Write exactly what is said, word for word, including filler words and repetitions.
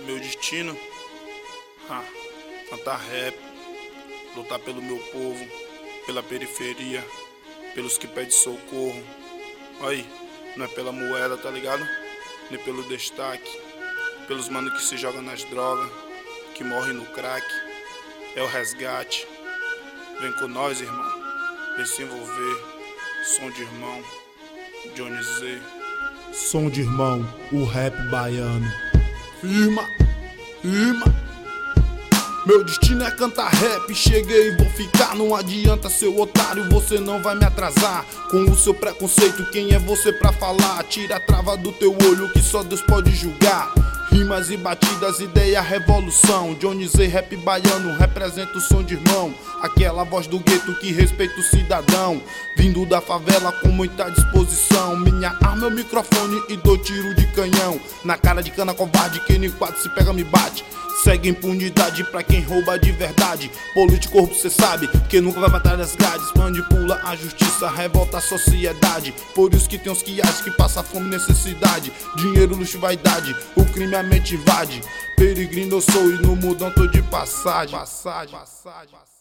Meu destino? Ah, cantar rap, lutar pelo meu povo, pela periferia, pelos que pedem socorro. Aí, não é pela moeda, tá ligado? Nem pelo destaque, pelos manos que se jogam nas drogas, que morrem no crack. É o resgate. Vem com nós, irmão. Vem se envolver. Som de irmão, Johnny Z. Som de irmão, o rap baiano. Firma, firma. Meu destino é cantar rap, cheguei e vou ficar. Não adianta, seu otário, você não vai me atrasar. Com o seu preconceito, quem é você pra falar? Tira a trava do teu olho que só Deus pode julgar. Rimas e batidas, ideia, revolução. Johnny Z, rap baiano, representa o som de irmão. Aquela voz do gueto que respeita o cidadão, vindo da favela com muita disposição. Minha arma é o microfone e dou tiro de canhão na cara de cana covarde, quem no quadro se pega me bate. Segue impunidade pra quem rouba de verdade. Político corrupto cê sabe que nunca vai batalhar das grades. Manipula a justiça, revolta a sociedade. Por isso que tem uns que acham que passa fome e necessidade. Dinheiro, luxo e vaidade, o crime a mente invade. Peregrino eu sou e no mudão tô de passagem. Passagem, passagem.